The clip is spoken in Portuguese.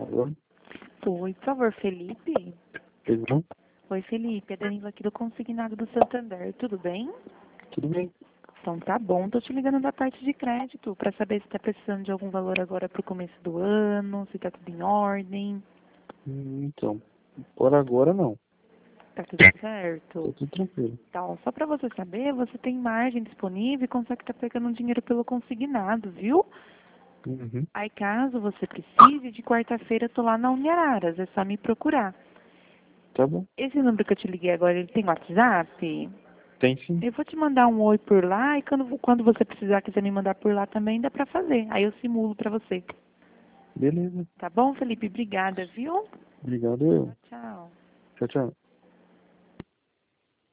Alô? Oi, por favor, Felipe. Pois não? Oi, Felipe, é Danilo aqui do Consignado do Santander, tudo bem? Tudo bem. Então tá bom, tô te ligando da parte de crédito para saber se tá precisando de algum valor agora pro começo do ano, se tá tudo em ordem, Então, por agora não. tá tudo Tá certo. tudo tranquilo. Então, só para você saber, você tem margem disponível e consegue estar pegando um dinheiro pelo consignado, viu? Uhum. Aí caso você precise, de quarta-feira eu tô lá na Uniararas, é só me procurar. Tá bom. Esse número que eu te liguei agora, ele tem WhatsApp? Tem sim. Eu vou te mandar um oi por lá e quando você precisar, quiser me mandar por lá também, dá pra fazer. Aí eu simulo pra você. Beleza. Tá bom, Felipe? Obrigada, viu? Obrigado eu. Tchau. Tchau, tchau.